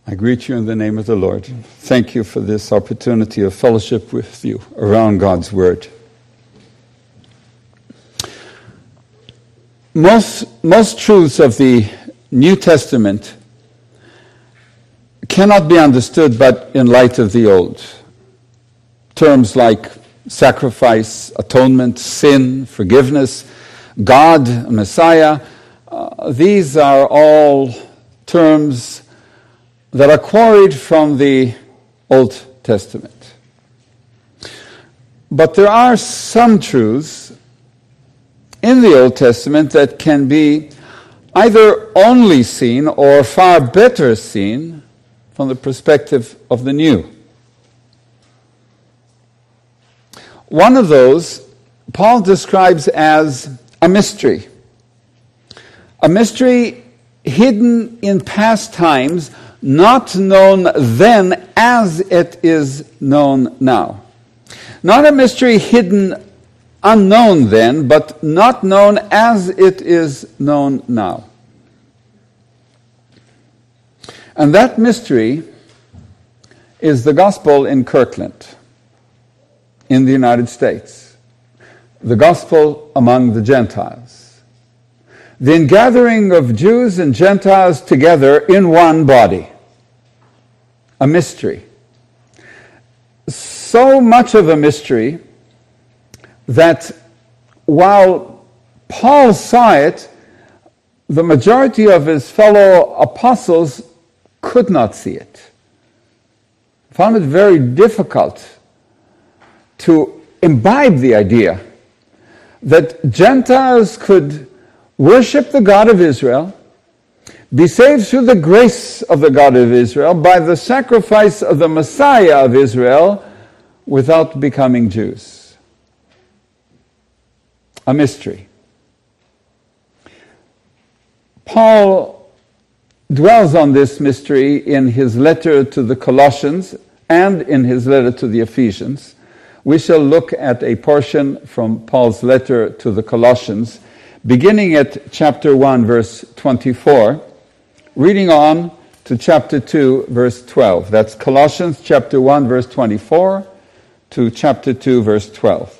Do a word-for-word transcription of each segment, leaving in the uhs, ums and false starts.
I greet you in the name of the Lord. Thank you for this opportunity of fellowship with you around God's Word. Most, most truths of the New Testament cannot be understood but in light of the Old. Terms like sacrifice, atonement, sin, forgiveness, God, Messiah, uh, these are all terms that are quarried from the Old Testament. But there are some truths in the Old Testament that can be either only seen or far better seen from the perspective of the New. One of those Paul describes as a mystery. A mystery hidden in past times, not known then as it is known now. Not a mystery hidden unknown then, but not known as it is known now. And that mystery is the gospel in Kirkland, in the United States. The gospel among the Gentiles. The ingathering of Jews and Gentiles together in one body. A mystery. So much of a mystery that while Paul saw it, the majority of his fellow apostles could not see it. Found it very difficult to imbibe the idea that Gentiles could worship the God of Israel, be saved through the grace of the God of Israel by the sacrifice of the Messiah of Israel without becoming Jews. A mystery. Paul dwells on this mystery in his letter to the Colossians and in his letter to the Ephesians. We shall look at a portion from Paul's letter to the Colossians, beginning at chapter one, verse twenty-four, reading on to chapter two, verse twelve. That's Colossians chapter one, verse twenty-four to chapter two, verse twelve.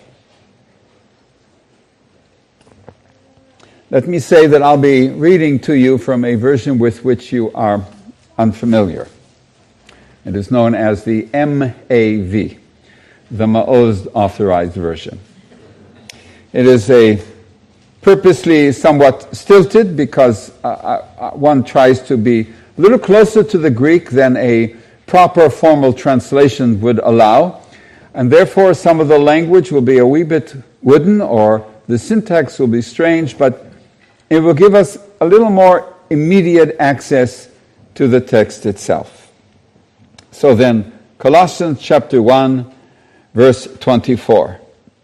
Let me say that I'll be reading to you from a version with which you are unfamiliar. It is known as the M A V, the Maoz Authorized Version. It is a purposely somewhat stilted because uh, uh, one tries to be a little closer to the Greek than a proper formal translation would allow, and therefore some of the language will be a wee bit wooden or the syntax will be strange, but it will give us a little more immediate access to the text itself. So then, Colossians chapter one, verse twenty-four.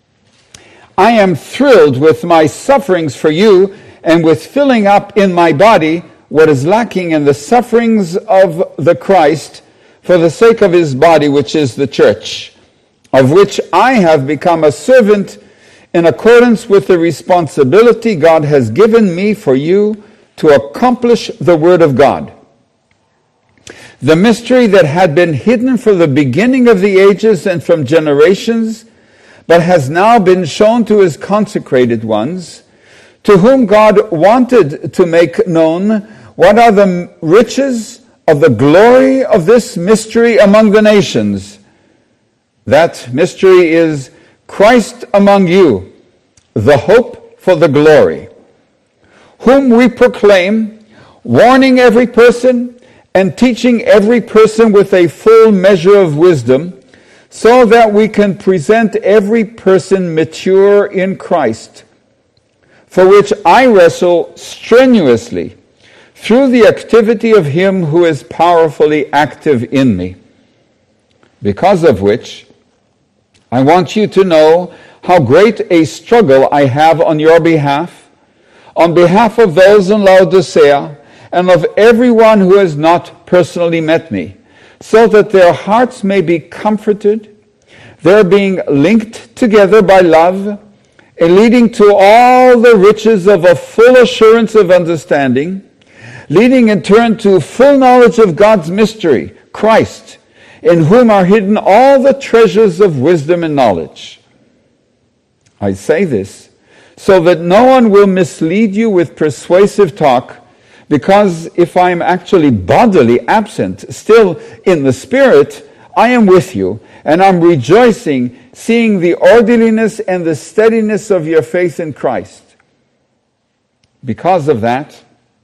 I am thrilled with my sufferings for you and with filling up in my body what is lacking in the sufferings of the Christ for the sake of his body, which is the church, of which I have become a servant in accordance with the responsibility God has given me for you to accomplish the word of God. The mystery that had been hidden from the beginning of the ages and from generations, but has now been shown to his consecrated ones, to whom God wanted to make known what are the riches of the glory of this mystery among the nations. That mystery is Christ among you, the hope for the glory, whom we proclaim, warning every person and teaching every person with a full measure of wisdom, so that we can present every person mature in Christ, for which I wrestle strenuously through the activity of him who is powerfully active in me, because of which I want you to know how great a struggle I have on your behalf, on behalf of those in Laodicea, and of everyone who has not personally met me, so that their hearts may be comforted, their being linked together by love, and leading to all the riches of a full assurance of understanding, leading in turn to full knowledge of God's mystery, Christ, in whom are hidden all the treasures of wisdom and knowledge. I say this so that no one will mislead you with persuasive talk, because if I am actually bodily absent, still in the Spirit, I am with you, and I'm rejoicing, seeing the orderliness and the steadiness of your faith in Christ. Because of that,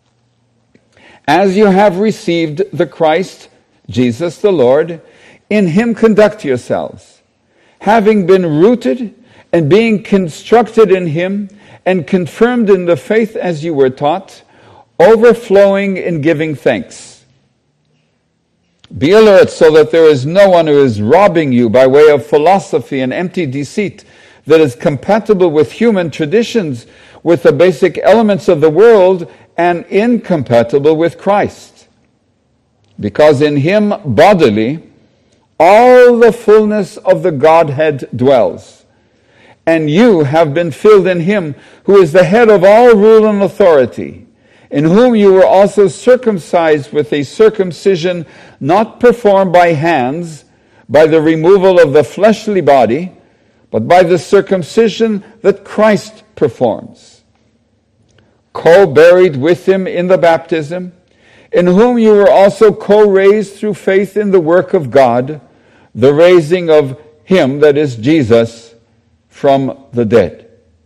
as you have received the Christ, Jesus the Lord, in him conduct yourselves, having been rooted and being constructed in him and confirmed in the faith as you were taught, overflowing in giving thanks. Be alert so that there is no one who is robbing you by way of philosophy and empty deceit that is compatible with human traditions, with the basic elements of the world, and incompatible with Christ. Because in him bodily all the fullness of the Godhead dwells, and you have been filled in him who is the head of all rule and authority, in whom you were also circumcised with a circumcision not performed by hands, by the removal of the fleshly body, but by the circumcision that Christ performs, co-buried with him in the baptism, in whom you were also co-raised through faith in the work of God, the raising of him, that is Jesus, from the dead.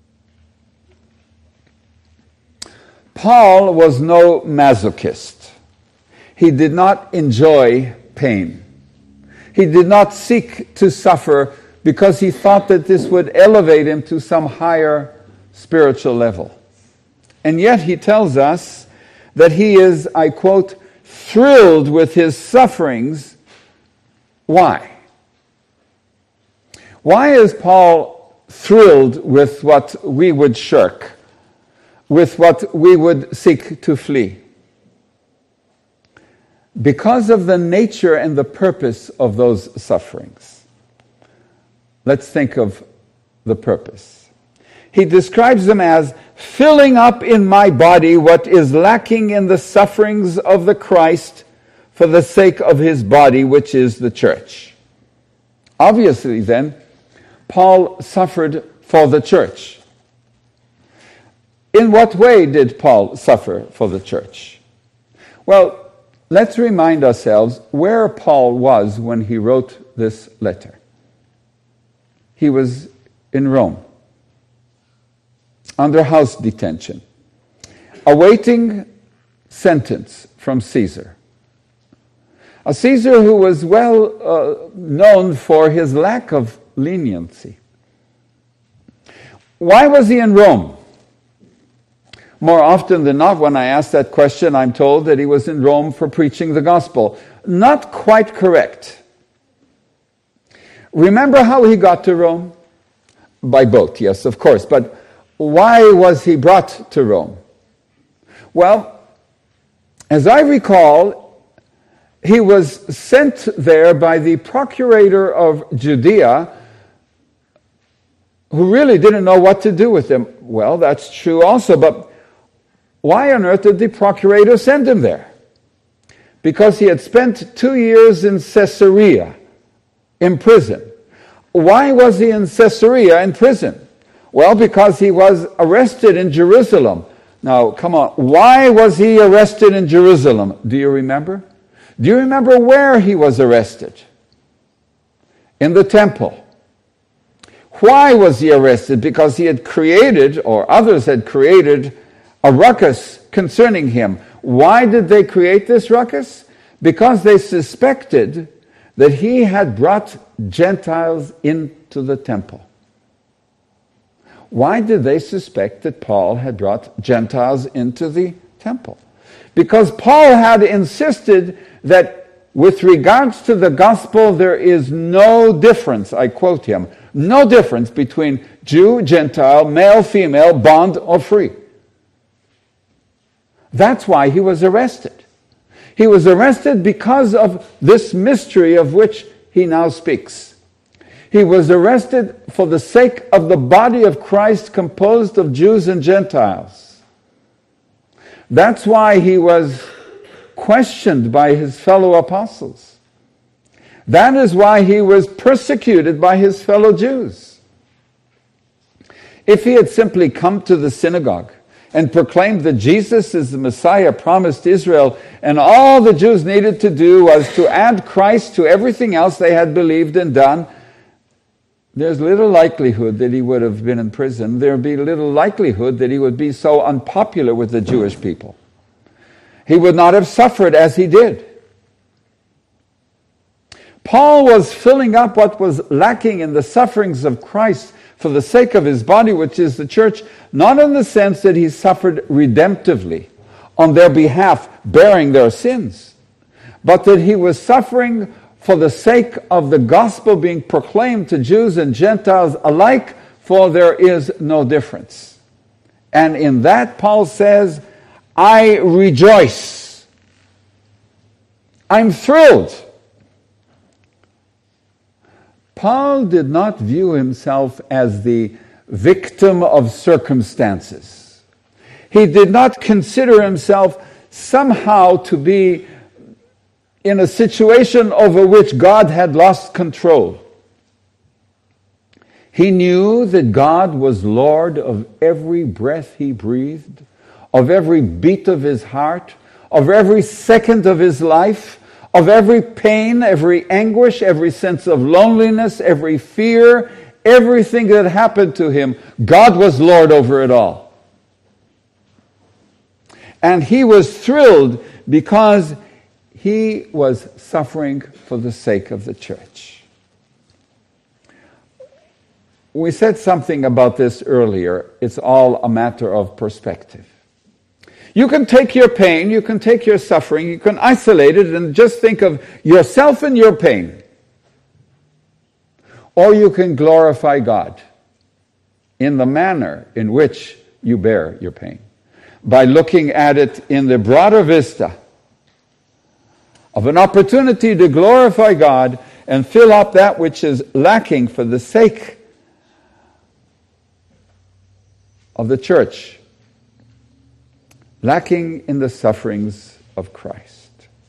Paul was no masochist. He did not enjoy pain. He did not seek to suffer because he thought that this would elevate him to some higher spiritual level. And yet he tells us that he is, I quote, thrilled with his sufferings. Why? Why is Paul thrilled with what we would shirk, with what we would seek to flee? Because of the nature and the purpose of those sufferings. Let's think of the purpose. He describes them as filling up in my body what is lacking in the sufferings of the Christ for the sake of his body, which is the church. Obviously, then, Paul suffered for the church. In what way did Paul suffer for the church? Well, let's remind ourselves where Paul was when he wrote this letter. He was in Rome, under house detention, awaiting sentence from Caesar. A Caesar who was well uh, known for his lack of leniency. Why was he in Rome? More often than not, when I ask that question, I'm told that he was in Rome for preaching the gospel. Not quite correct. Remember how he got to Rome? By boat, yes, of course. But why was he brought to Rome? Well, as I recall, he was sent there by the procurator of Judea, who really didn't know what to do with him. Well, that's true also, but why on earth did the procurator send him there? Because he had spent two years in Caesarea, in prison. Why was he in Caesarea in prison? Well, because he was arrested in Jerusalem. Now, come on, why was he arrested in Jerusalem? Do you remember? Do you remember where he was arrested? In the temple. Why was he arrested? Because he had created, or others had created, a ruckus concerning him. Why did they create this ruckus? Because they suspected that he had brought Gentiles into the temple. Why did they suspect that Paul had brought Gentiles into the temple? Because Paul had insisted that with regards to the gospel, there is no difference, I quote him, no difference between Jew, Gentile, male, female, bond, or free. That's why he was arrested. He was arrested because of this mystery of which he now speaks. He was arrested for the sake of the body of Christ composed of Jews and Gentiles. That's why he was questioned by his fellow apostles. That is why he was persecuted by his fellow Jews. If he had simply come to the synagogue and proclaimed that Jesus is the Messiah promised Israel, and all the Jews needed to do was to add Christ to everything else they had believed and done, there's little likelihood that he would have been in prison. There would be little likelihood that he would be so unpopular with the Jewish people. He would not have suffered as he did. Paul was filling up what was lacking in the sufferings of Christ for the sake of his body, which is the church, not in the sense that he suffered redemptively on their behalf, bearing their sins, but that he was suffering for the sake of the gospel being proclaimed to Jews and Gentiles alike, for there is no difference. And in that, Paul says, I rejoice. I'm thrilled. Paul did not view himself as the victim of circumstances. He did not consider himself somehow to be in a situation over which God had lost control. He knew that God was Lord of every breath he breathed, of every beat of his heart, of every second of his life, of every pain, every anguish, every sense of loneliness, every fear, everything that happened to him. God was Lord over it all. And he was thrilled because he was suffering for the sake of the church. We said something about this earlier. It's all a matter of perspective. You can take your pain, you can take your suffering, you can isolate it and just think of yourself and your pain. Or you can glorify God in the manner in which you bear your pain, by looking at it in the broader vista of an opportunity to glorify God and fill up that which is lacking for the sake of the church, lacking in the sufferings of Christ.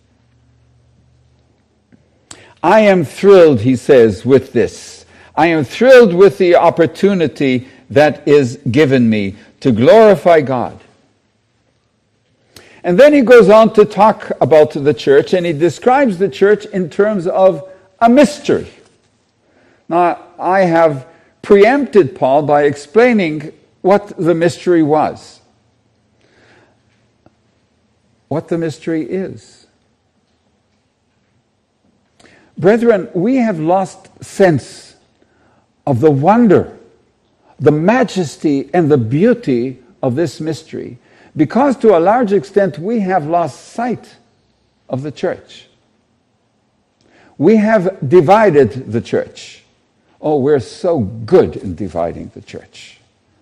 I am thrilled, he says, with this. I am thrilled with the opportunity that is given me to glorify God. And then he goes on to talk about the church, and he describes the church in terms of a mystery. Now, I have preempted Paul by explaining what the mystery was, what the mystery is. Brethren, we have lost sense of the wonder, the majesty, and the beauty of this mystery, because to a large extent we have lost sight of the church. We have divided the church. Oh, we're so good in dividing the church.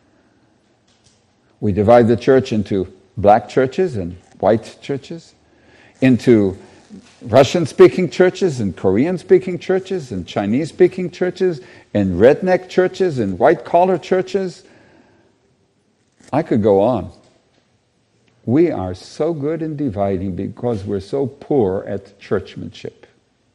We divide the church into black churches and white churches, into Russian-speaking churches and Korean-speaking churches and Chinese-speaking churches and redneck churches and white-collar churches. I could go on. We are so good in dividing because we're so poor at churchmanship.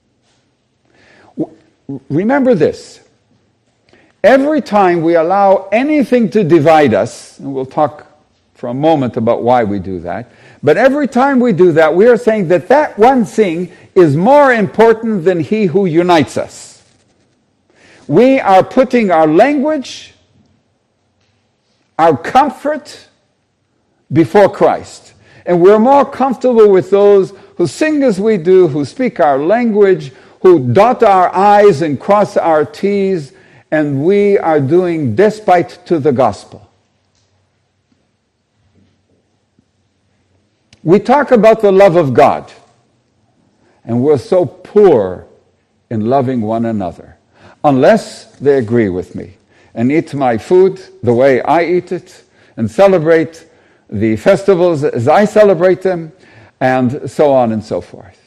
Remember this. Every time we allow anything to divide us, and we'll talk for a moment about why we do that, but every time we do that, we are saying that that one thing is more important than he who unites us. We are putting our language, our comfort, before Christ. And we're more comfortable with those who sing as we do, who speak our language, who dot our I's and cross our T's, and we are doing despite to the gospel. We talk about the love of God, and we're so poor in loving one another, unless they agree with me and eat my food the way I eat it, and celebrate the festivals as I celebrate them, and so on and so forth.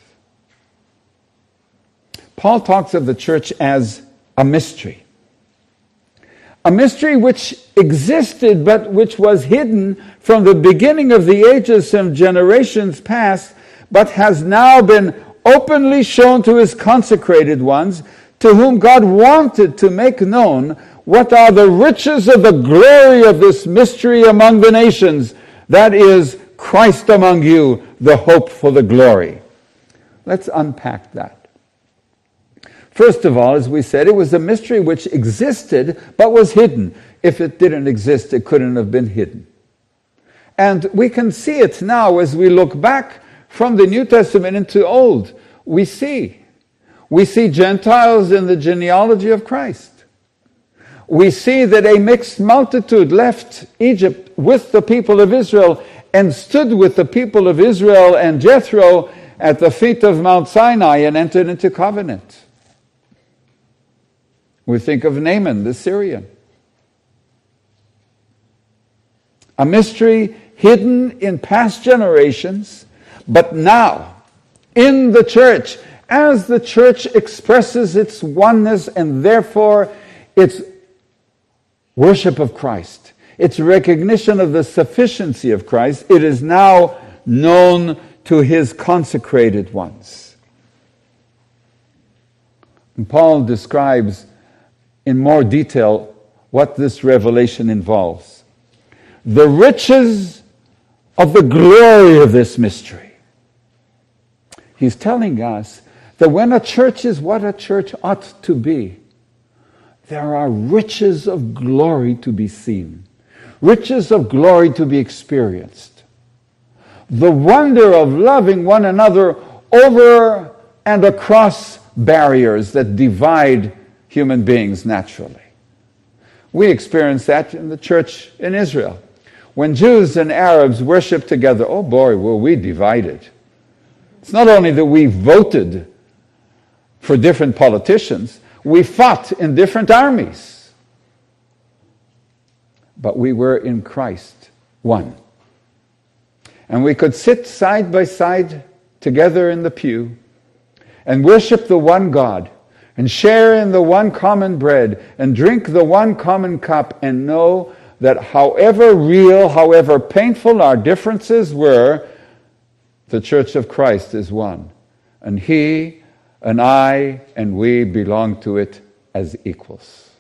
Paul talks of the church as a mystery. A mystery which existed but which was hidden from the beginning of the ages and generations past, but has now been openly shown to his consecrated ones, to whom God wanted to make known what are the riches of the glory of this mystery among the nations, that is, Christ among you, the hope for the glory. Let's unpack that. First of all, as we said, it was a mystery which existed but was hidden. If it didn't exist, it couldn't have been hidden. And we can see it now as we look back from the New Testament into Old. We see. We see Gentiles in the genealogy of Christ. We see that a mixed multitude left Egypt with the people of Israel and stood with the people of Israel and Jethro at the feet of Mount Sinai and entered into covenant. We think of Naaman, the Syrian. A mystery hidden in past generations, but now, in the church, as the church expresses its oneness and therefore its worship of Christ, its recognition of the sufficiency of Christ, it is now known to his consecrated ones. And Paul describes in more detail what this revelation involves. The riches of the glory of this mystery. He's telling us that when a church is what a church ought to be, there are riches of glory to be seen, riches of glory to be experienced. The wonder of loving one another over and across barriers that divide human beings naturally. We experience that in the church in Israel. When Jews and Arabs worship together, oh boy, were we divided. It's not only that we voted for different politicians, we fought in different armies. But we were in Christ one. And we could sit side by side together in the pew and worship the one God and share in the one common bread and drink the one common cup and know that however real, however painful our differences were, the Church of Christ is one. And he and I and we belong to it as equals.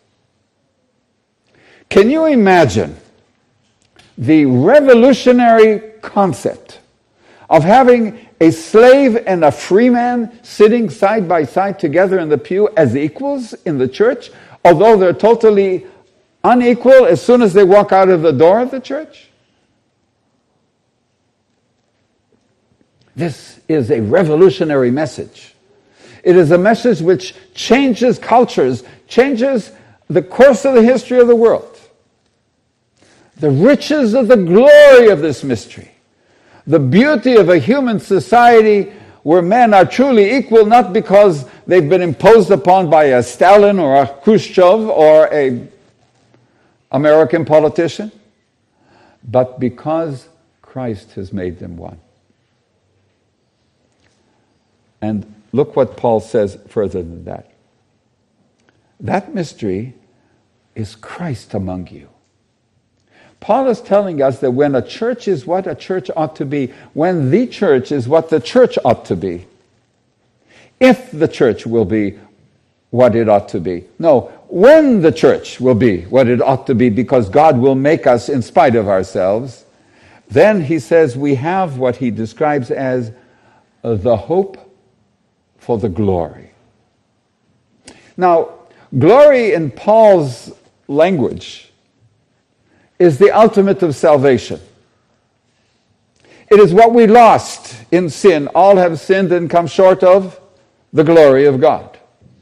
Can you imagine the revolutionary concept of having a slave and a free man sitting side by side together in the pew as equals in the church, although they're totally unequal as soon as they walk out of the door of the church? This is a revolutionary message. It is a message which changes cultures, changes the course of the history of the world. The riches of the glory of this mystery. The beauty of a human society where men are truly equal, not because they've been imposed upon by a Stalin or a Khrushchev or a American politician, but because Christ has made them one. And look what Paul says further than that. That mystery is Christ among you. Paul is telling us that when a church is what a church ought to be, when the church is what the church ought to be, if the church will be what it ought to be. No, when the church will be what it ought to be, because God will make us in spite of ourselves, then he says we have what he describes as the hope for the glory. Now, glory in Paul's language is the ultimate of salvation. It is what we lost in sin. All have sinned and come short of the glory of God.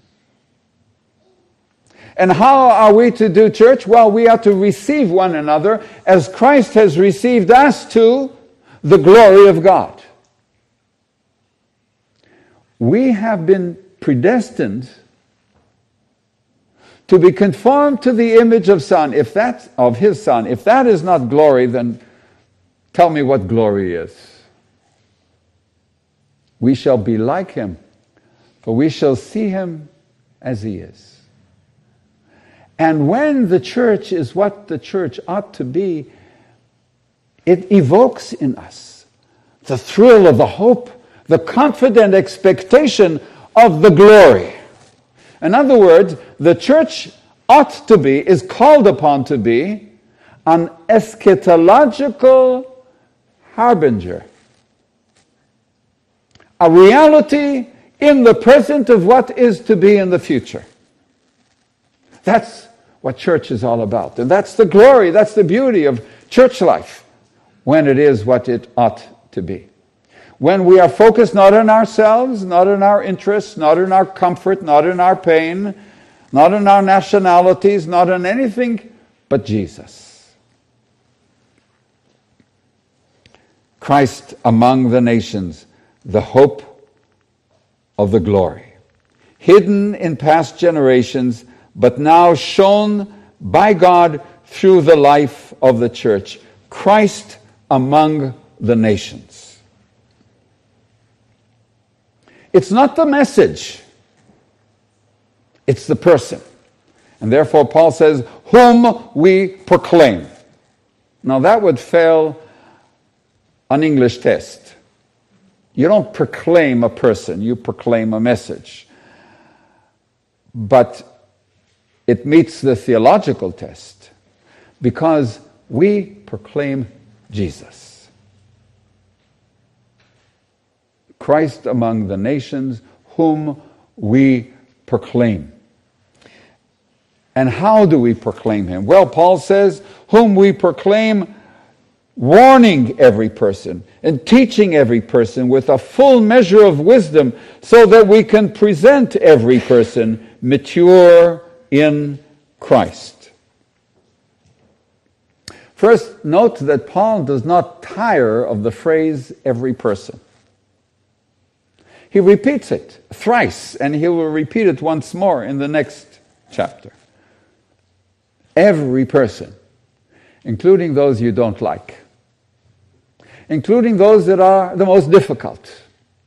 And how are we to do church? Well, we are to receive one another as Christ has received us to the glory of God. We have been predestined to be conformed to the image of Son, if that of His Son. If that is not glory, then tell me what glory is. We shall be like Him, for we shall see Him as He is. And when the church is what the church ought to be, it evokes in us the thrill of the hope, the confident expectation of the glory. In other words, the church ought to be, is called upon to be, an eschatological harbinger. A reality in the present of what is to be in the future. That's what church is all about. And that's the glory, that's the beauty of church life, when it is what it ought to be. When we are focused not on ourselves, not on our interests, not on our comfort, not on our pain, not on our nationalities, not on anything but Jesus. Christ among the nations, the hope of the glory. Hidden in past generations, but now shown by God through the life of the church. Christ among the nations. It's not the message, it's the person. And therefore Paul says, whom we proclaim. Now that would fail an English test. You don't proclaim a person, you proclaim a message. But it meets the theological test because we proclaim Jesus. Christ among the nations, whom we proclaim. And how do we proclaim him? Well, Paul says, whom we proclaim, warning every person and teaching every person with a full measure of wisdom, so that we can present every person mature in Christ. First, note that Paul does not tire of the phrase every person. He repeats it thrice, and he will repeat it once more in the next chapter. Every person, including those you don't like, including those that are the most difficult,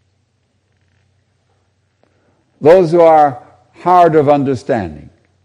those who are hard of understanding.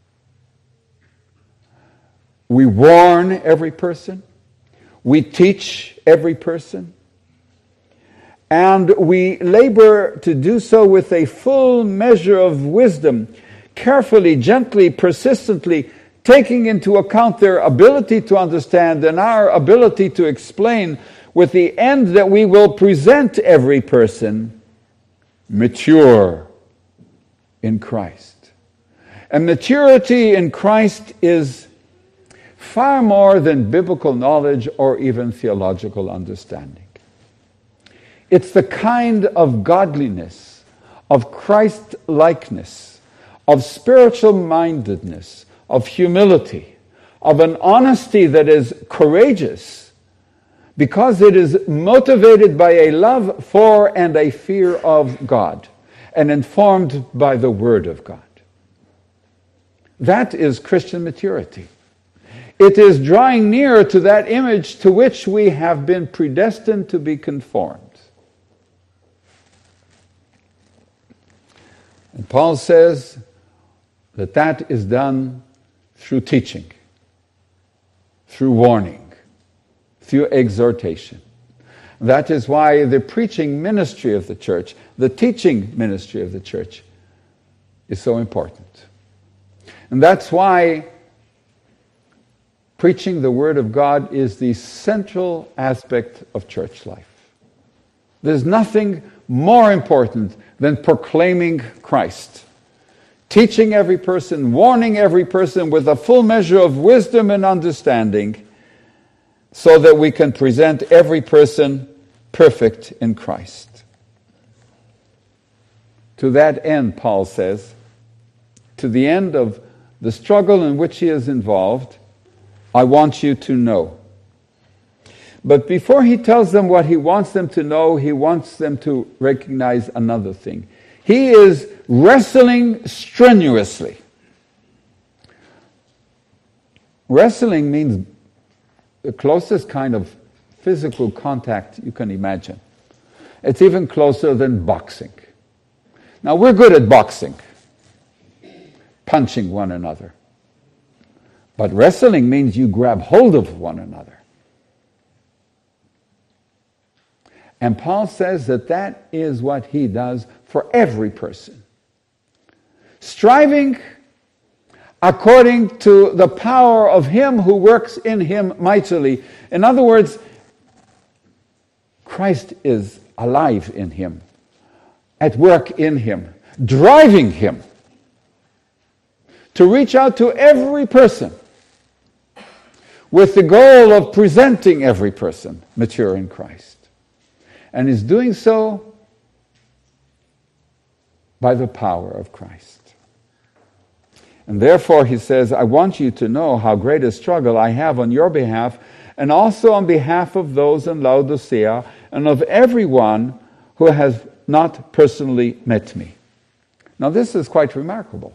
We warn every person, we teach every person, and we labor to do so with a full measure of wisdom, carefully, gently, persistently, taking into account their ability to understand and our ability to explain, with the end that we will present every person mature in Christ. And maturity in Christ is far more than biblical knowledge or even theological understanding. It's the kind of godliness, of Christ-likeness, of spiritual mindedness, of humility, of an honesty that is courageous, because it is motivated by a love for and a fear of God, and informed by the Word of God. That is Christian maturity. It is drawing near to that image to which we have been predestined to be conformed. And Paul says that that is done through teaching, through warning, through exhortation. That is why the preaching ministry of the church, the teaching ministry of the church, is so important. And that's why preaching the Word of God is the central aspect of church life. There's nothing more important than proclaiming Christ. Teaching every person, warning every person with a full measure of wisdom and understanding, so that we can present every person perfect in Christ. To that end, Paul says, to the end of the struggle in which he is involved, I want you to know. But before he tells them what he wants them to know, he wants them to recognize another thing. He is wrestling strenuously. Wrestling means the closest kind of physical contact you can imagine. It's even closer than boxing. Now, we're good at boxing, punching one another. But wrestling means you grab hold of one another. And Paul says that that is what he does for every person. Striving according to the power of him who works in him mightily. In other words, Christ is alive in him, at work in him, driving him to reach out to every person with the goal of presenting every person mature in Christ. And is doing so by the power of Christ. And therefore, he says, I want you to know how great a struggle I have on your behalf, and also on behalf of those in Laodicea, and of everyone who has not personally met me. Now, this is quite remarkable.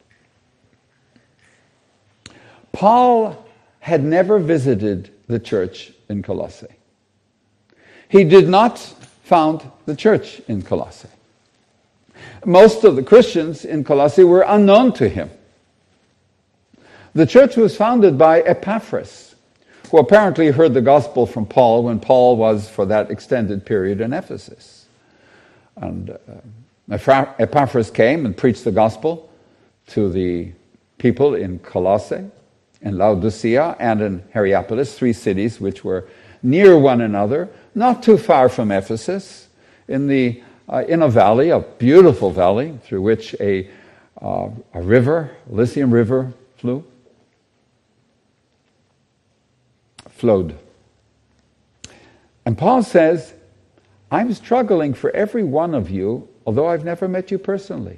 Paul had never visited the church in Colossae. He did not found the church in Colossae. Most of the Christians in Colossae were unknown to him. The church was founded by Epaphras, who apparently heard the gospel from Paul when Paul was, for that extended period, in Ephesus. And uh, Epaphras came and preached the gospel to the people in Colossae, in Laodicea, and in Hierapolis, three cities which were near one another, not too far from Ephesus, in the uh, in a valley, a beautiful valley, through which a, uh, a river, Lycium River, flew. flowed. And Paul says, I'm struggling for every one of you, although I've never met you personally.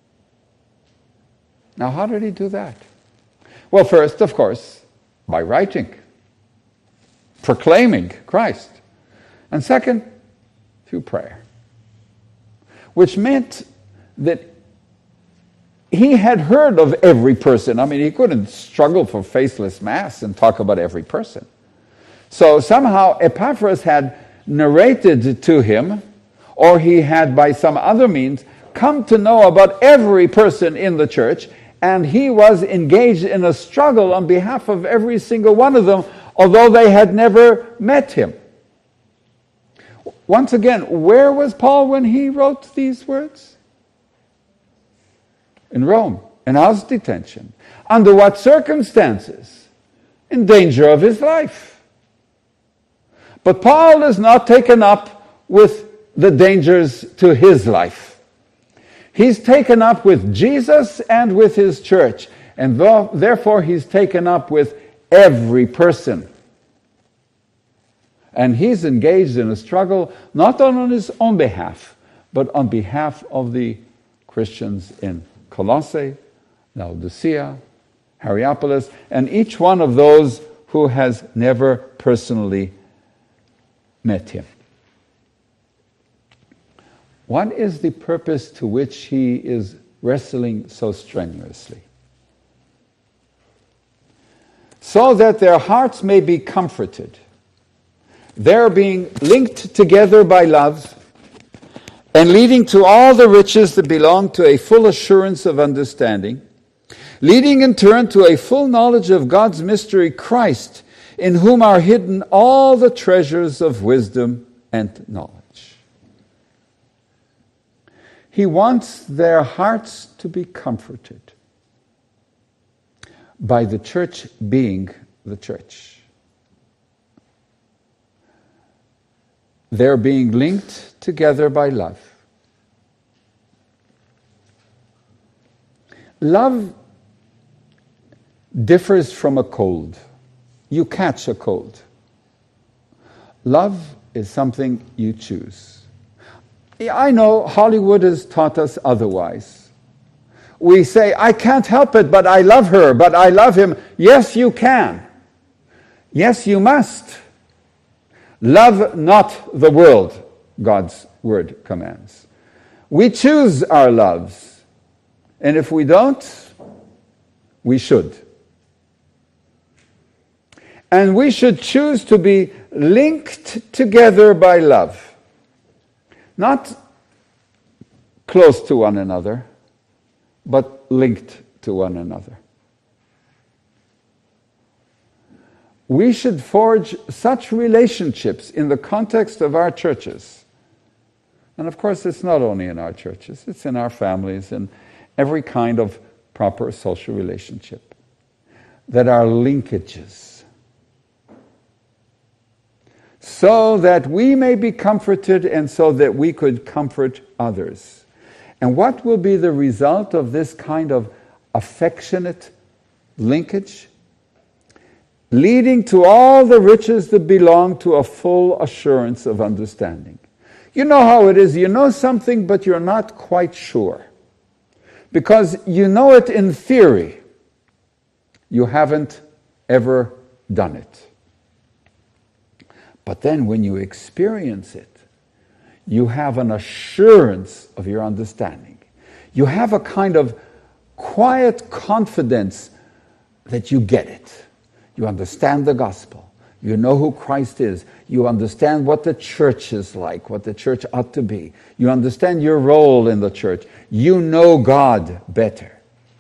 Now, how did he do that? Well, first, of course, by writing, proclaiming Christ. And second, through prayer. Which meant that he had heard of every person. I mean, he couldn't struggle for faceless mass and talk about every person. So somehow Epaphras had narrated to him, or he had by some other means come to know about every person in the church, and he was engaged in a struggle on behalf of every single one of them, although they had never met him. Once again, where was Paul when he wrote these words? In Rome, in house detention. Under what circumstances? In danger of his life. But Paul is not taken up with the dangers to his life. He's taken up with Jesus and with his church, and therefore he's taken up with every person. And he's engaged in a struggle not on his own behalf, but on behalf of the Christians in Colossae, Laodicea, Hierapolis, and each one of those who has never personally met him. What is the purpose to which he is wrestling so strenuously? So that their hearts may be comforted. They're being linked together by love, and leading to all the riches that belong to a full assurance of understanding, leading in turn to a full knowledge of God's mystery, Christ, in whom are hidden all the treasures of wisdom and knowledge. He wants their hearts to be comforted by the church being the church. They're being linked together by love. Love differs from a cold. You catch a cold. Love is something you choose. I know Hollywood has taught us otherwise. We say, I can't help it, but I love her, but I love him. Yes, you can. Yes, you must. Love not the world, God's word commands. We choose our loves. And if we don't, we should. And we should choose to be linked together by love. Not close to one another, but linked to one another. we should forge such relationships in the context of our churches. And of course, it's not only in our churches, it's in our families and every kind of proper social relationship, that are linkages, so that we may be comforted and so that we could comfort others. And what will be the result of this kind of affectionate linkage? Leading to all the riches that belong to a full assurance of understanding. You know how it is, you know something, but you're not quite sure. Because you know it in theory, you haven't ever done it. But then when you experience it, you have an assurance of your understanding. You have a kind of quiet confidence that you get it. You understand the gospel. You know who Christ is. You understand what the church is like, what the church ought to be. You understand your role in the church. You know God better.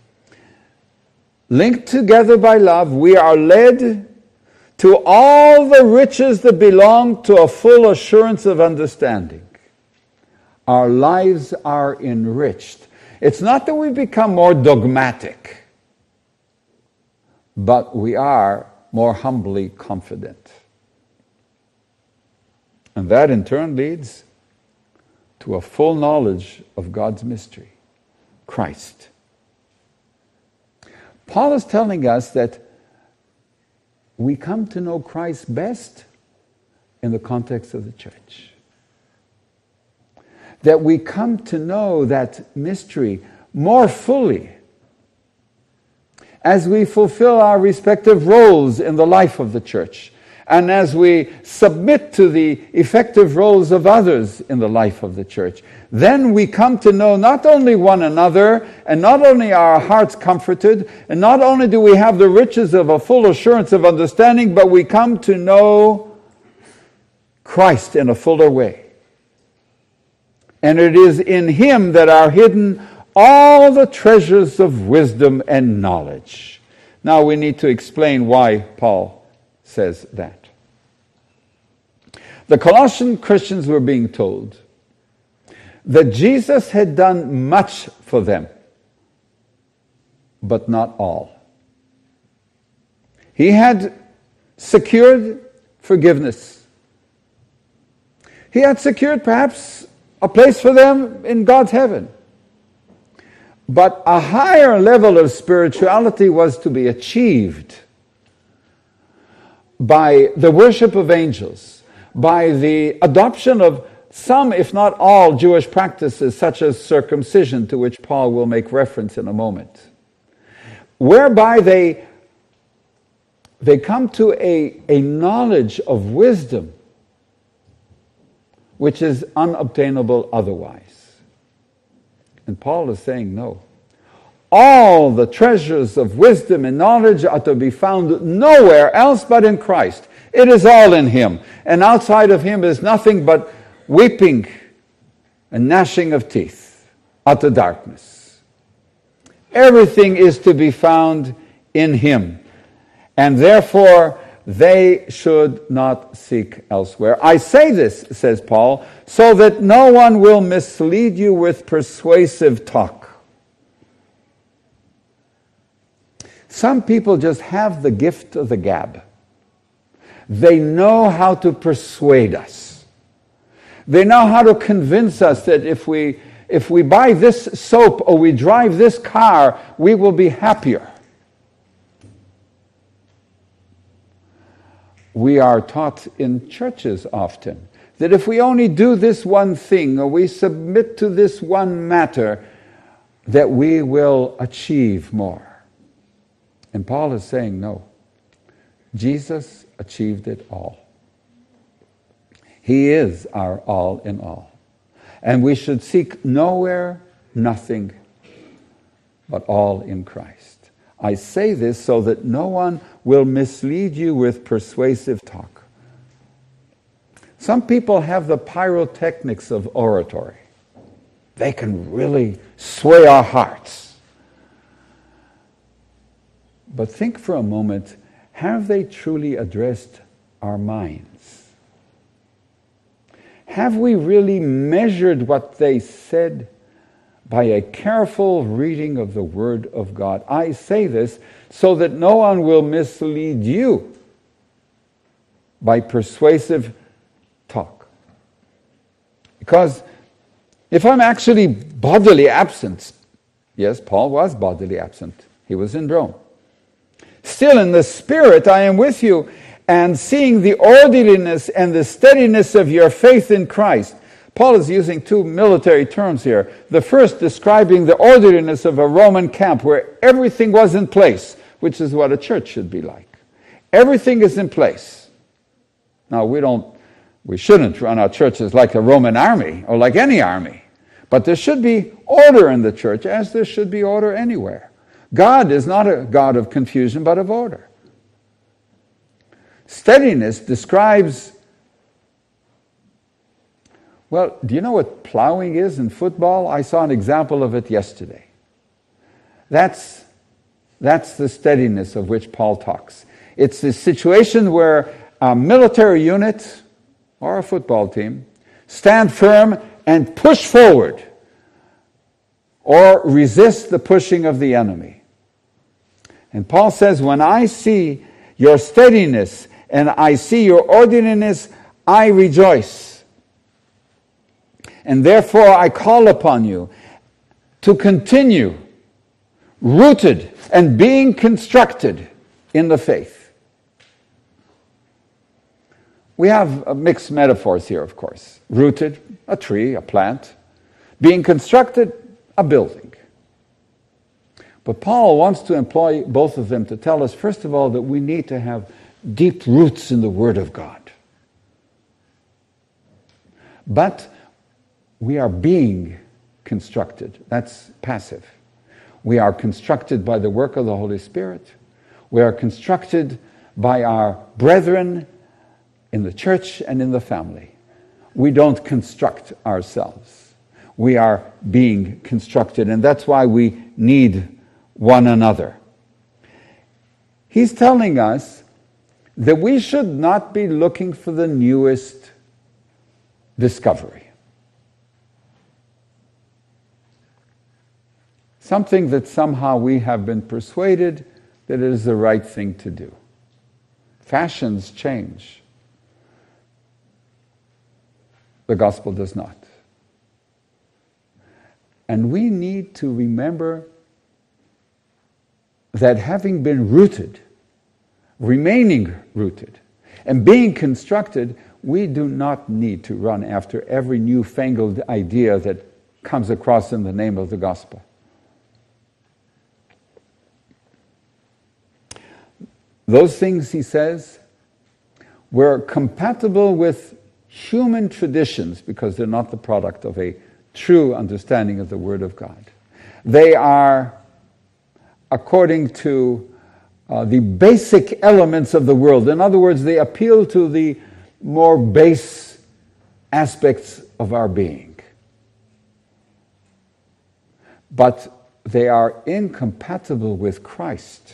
Linked together by love, we are led to all the riches that belong to a full assurance of understanding. Our lives are enriched. It's not that we become more dogmatic, but we are more humbly confident. And that in turn leads to a full knowledge of God's mystery, Christ. Paul is telling us that we come to know Christ best in the context of the church. That we come to know that mystery more fully as we fulfill our respective roles in the life of the church, and as we submit to the effective roles of others in the life of the church. Then we come to know not only one another, and not only are our hearts comforted, and not only do we have the riches of a full assurance of understanding, but we come to know Christ in a fuller way. And it is in Him that are hidden all the treasures of wisdom and knowledge. Now we need to explain why Paul says that. The Colossian Christians were being told that Jesus had done much for them, but not all. He had secured forgiveness. He had secured perhaps a place for them in God's heaven. But a higher level of spirituality was to be achieved by the worship of angels, by the adoption of some, if not all, Jewish practices, such as circumcision, to which Paul will make reference in a moment, whereby they, they come to a, a knowledge of wisdom which is unobtainable otherwise. And Paul is saying, no. All the treasures of wisdom and knowledge are to be found nowhere else but in Christ. It is all in Him. And outside of Him is nothing but weeping and gnashing of teeth, utter darkness. Everything is to be found in Him. And therefore, they should not seek elsewhere. I say this, says Paul, so that no one will mislead you with persuasive talk. Some people just have the gift of the gab. They know how to persuade us. They know how to convince us that if we, if we buy this soap or we drive this car, we will be happier. We are taught in churches often that if we only do this one thing or we submit to this one matter, that we will achieve more. And Paul is saying, no. Jesus achieved it all. He is our all in all. And we should seek nowhere, nothing, but all in Christ. I say this so that no one will mislead you with persuasive talk. Some people have the pyrotechnics of oratory. They can really sway our hearts. But think for a moment, have they truly addressed our minds? Have we really measured what they said by a careful reading of the Word of God? I say this so that no one will mislead you by persuasive talk. Because if I'm actually bodily absent, yes, Paul was bodily absent. He was in Rome. Still in the Spirit I am with you, and seeing the orderliness and the steadiness of your faith in Christ. Paul is using two military terms here. The first describing the orderliness of a Roman camp where everything was in place, which is what a church should be like. Everything is in place. Now, we don't, we shouldn't run our churches like a Roman army or like any army. But there should be order in the church, as there should be order anywhere. God is not a God of confusion, but of order. Steadiness describes, well, do you know what plowing is in football? I saw an example of it yesterday. That's, that's the steadiness of which Paul talks. It's the situation where a military unit or a football team stand firm and push forward or resist the pushing of the enemy. And Paul says, when I see your steadiness and I see your orderliness, I rejoice. And therefore I call upon you to continue rooted and being constructed in the faith. We have mixed metaphors here, of course. Rooted, a tree, a plant. Being constructed, a building. But Paul wants to employ both of them to tell us, first of all, that we need to have deep roots in the Word of God. But we are being constructed. That's passive. We are constructed by the work of the Holy Spirit. We are constructed by our brethren in the church and in the family. We don't construct ourselves. We are being constructed, and that's why we need one another. He's telling us that we should not be looking for the newest discovery. Something that somehow we have been persuaded that it is the right thing to do. Fashions change. The gospel does not. And we need to remember that having been rooted, remaining rooted, and being constructed, we do not need to run after every newfangled idea that comes across in the name of the gospel. Those things, he says, were compatible with human traditions because they're not the product of a true understanding of the Word of God. They are according to uh, the basic elements of the world. In other words, they appeal to the more base aspects of our being. But they are incompatible with Christ.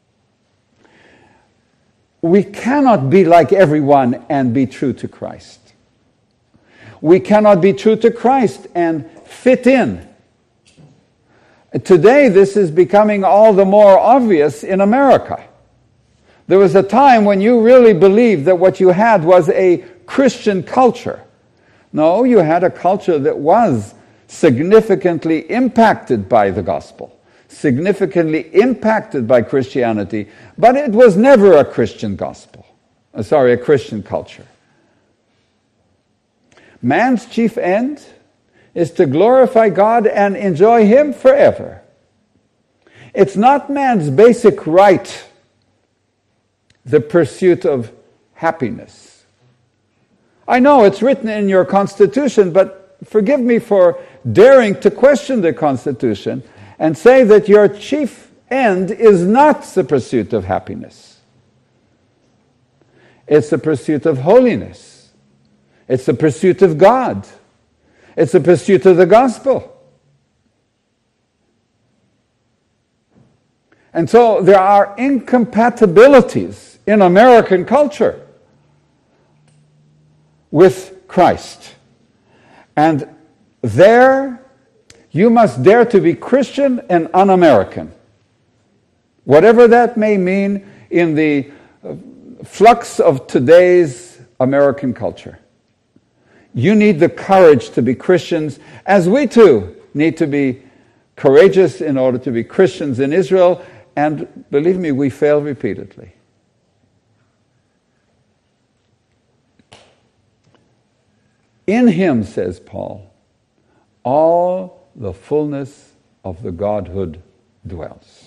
We cannot be like everyone and be true to Christ. We cannot be true to Christ and fit in. Today, this is becoming all the more obvious in America. There was a time when you really believed that what you had was a Christian culture. No, you had a culture that was significantly impacted by the gospel, significantly impacted by Christianity, but it was never a Christian gospel. Uh, sorry, a Christian culture. Man's chief end is to glorify God and enjoy Him forever. It's not man's basic right, the pursuit of happiness. I know it's written in your Constitution, but forgive me for daring to question the Constitution and say that your chief end is not the pursuit of happiness. It's the pursuit of holiness. It's the pursuit of God. It's the pursuit of the gospel. And so there are incompatibilities in American culture with Christ. And there you must dare to be Christian and un-American. Whatever that may mean in the flux of today's American culture. You need the courage to be Christians, as we too need to be courageous in order to be Christians in Israel, and believe me, we fail repeatedly. In him, says Paul, all the fullness of the Godhood dwells.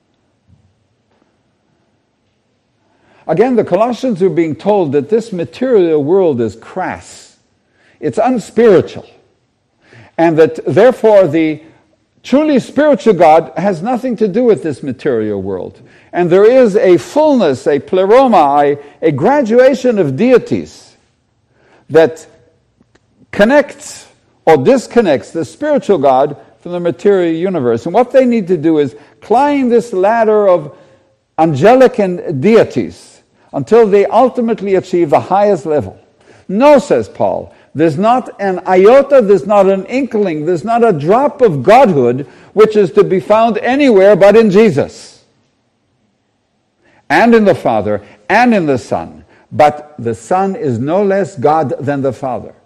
Again, the Colossians are being told that this material world is crass. It's unspiritual. And that therefore the truly spiritual God has nothing to do with this material world. And there is a fullness, a pleroma, a, a graduation of deities that connects or disconnects the spiritual God from the material universe. And what they need to do is climb this ladder of angelic and deities until they ultimately achieve the highest level. No, says Paul, there's not an iota, there's not an inkling, there's not a drop of Godhood which is to be found anywhere but in Jesus. And in the Father, and in the Son. But the Son is no less God than the Father.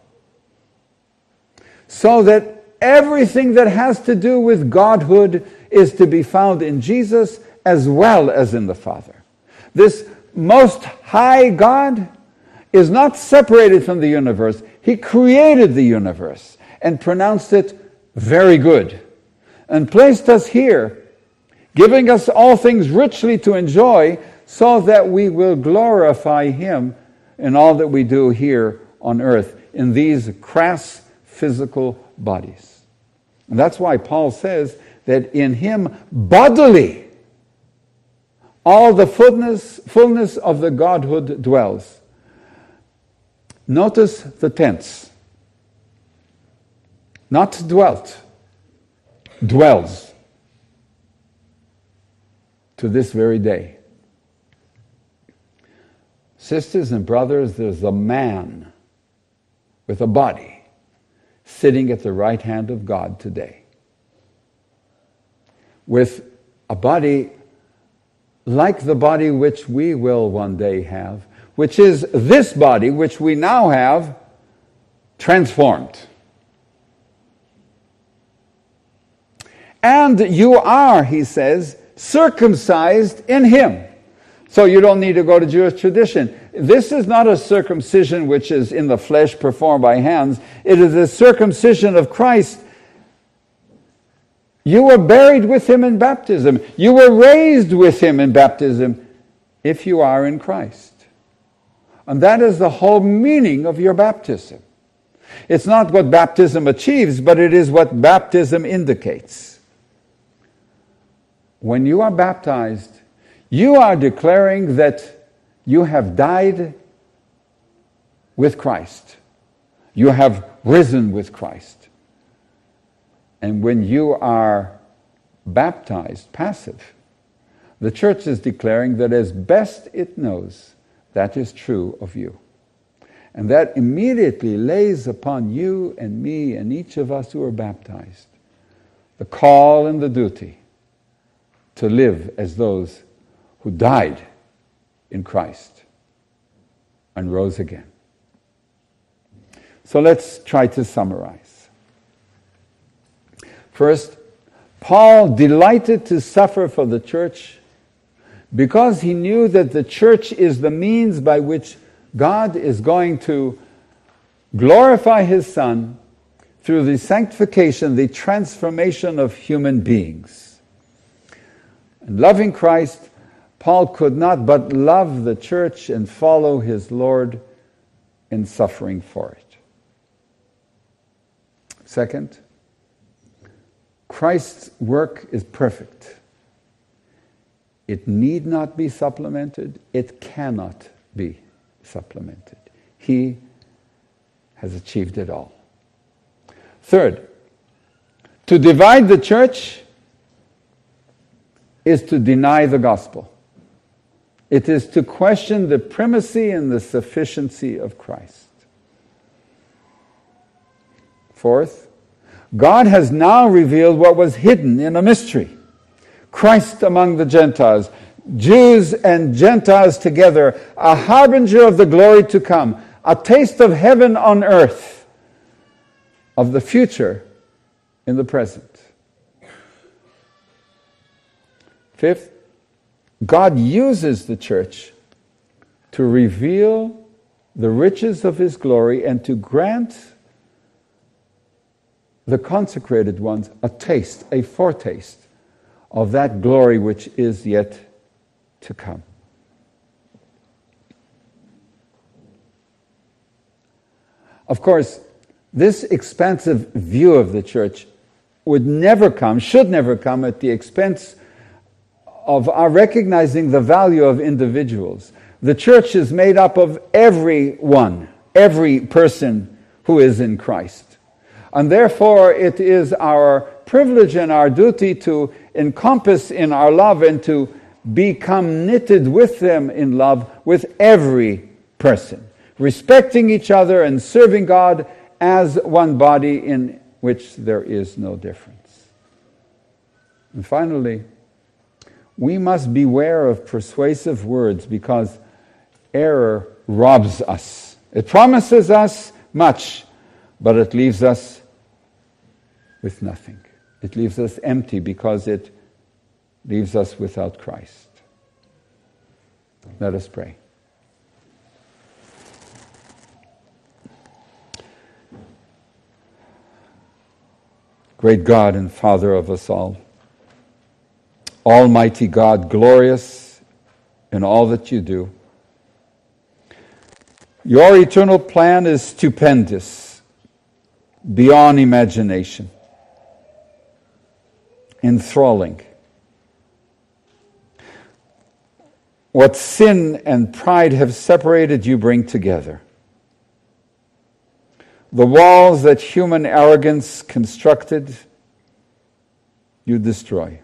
So that everything that has to do with Godhood is to be found in Jesus as well as in the Father. This most high God is not separated from the universe. He created the universe and pronounced it very good and placed us here, giving us all things richly to enjoy so that we will glorify him in all that we do here on earth in these crass physical bodies. And that's why Paul says that in him bodily all the fullness, fullness of the Godhood dwells. Notice the tense. Not dwelt, dwells to this very day. Sisters and brothers, there's a man with a body sitting at the right hand of God today. With a body like the body which we will one day have, which is this body which we now have transformed. And you are, he says, circumcised in him. So you don't need to go to Jewish tradition. This is not a circumcision which is in the flesh performed by hands. It is a circumcision of Christ. You were buried with him in baptism. You were raised with him in baptism if you are in Christ. And that is the whole meaning of your baptism. It's not what baptism achieves, but it is what baptism indicates. When you are baptized, you are declaring that you have died with Christ. You have risen with Christ. And when you are baptized, passive, the church is declaring that as best it knows, that is true of you. And that immediately lays upon you and me and each of us who are baptized the call and the duty to live as those who died in Christ and rose again. So let's try to summarize. First, Paul delighted to suffer for the church because he knew that the church is the means by which God is going to glorify his Son through the sanctification, the transformation of human beings. And loving Christ, Paul could not but love the church and follow his Lord in suffering for it. Second, Christ's work is perfect. It need not be supplemented. It cannot be supplemented. He has achieved it all. Third, to divide the church is to deny the gospel. It is to question the primacy and the sufficiency of Christ. Fourth, God has now revealed what was hidden in a mystery. Christ among the Gentiles, Jews and Gentiles together, a harbinger of the glory to come, a taste of heaven on earth, of the future in the present. Fifth, God uses the church to reveal the riches of His glory and to grant the consecrated ones a taste, a foretaste of that glory which is yet to come. Of course, this expansive view of the church would never come, should never come at the expense of our recognizing the value of individuals. The church is made up of everyone, every person who is in Christ. And therefore it is our privilege and our duty to encompass in our love and to become knitted with them in love with every person, respecting each other and serving God as one body in which there is no difference. And finally, we must beware of persuasive words because error robs us. It promises us much, but it leaves us with nothing. It leaves us empty because it leaves us without Christ. Let us pray. Great God and Father of us all, Almighty God, glorious in all that you do, your eternal plan is stupendous, beyond imagination, enthralling. What sin and pride have separated, you bring together. The walls that human arrogance constructed, you destroy.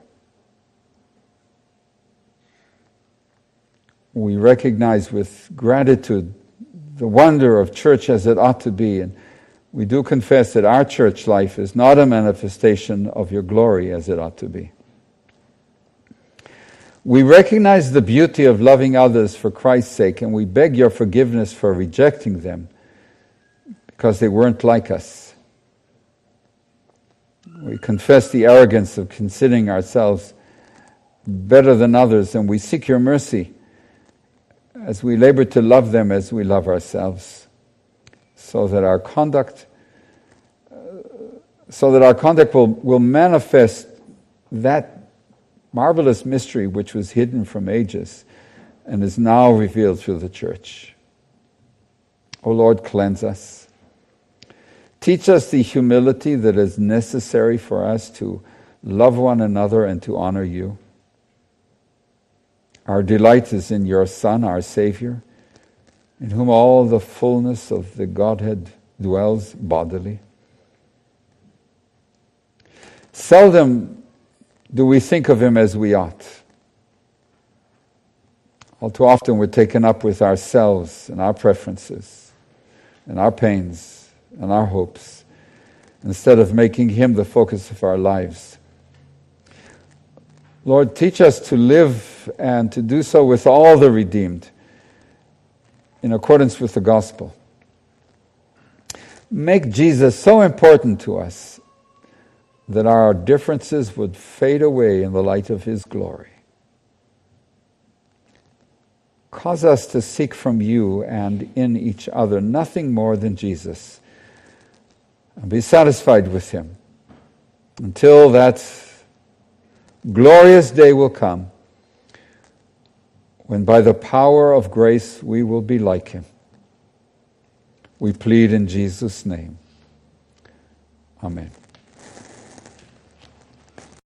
We recognize with gratitude the wonder of church as it ought to be, and we do confess that our church life is not a manifestation of your glory as it ought to be. We recognize the beauty of loving others for Christ's sake, and we beg your forgiveness for rejecting them because they weren't like us. We confess the arrogance of considering ourselves better than others, and we seek your mercy as we labor to love them as we love ourselves, so that our conduct, uh, so that our conduct will, will manifest that marvelous mystery which was hidden from ages and is now revealed through the church. O Lord, cleanse us. Teach us the humility that is necessary for us to love one another and to honor you. Our delight is in your Son, our Savior, in whom all the fullness of the Godhead dwells bodily. Seldom do we think of him as we ought. All too often we're taken up with ourselves and our preferences and our pains and our hopes, instead of making him the focus of our lives. Lord, teach us to live and to do so with all the redeemed, in accordance with the gospel. Make Jesus so important to us that our differences would fade away in the light of his glory. Cause us to seek from you and in each other nothing more than Jesus, and be satisfied with him until that glorious day will come when by the power of grace we will be like him. We plead in Jesus' name. Amen.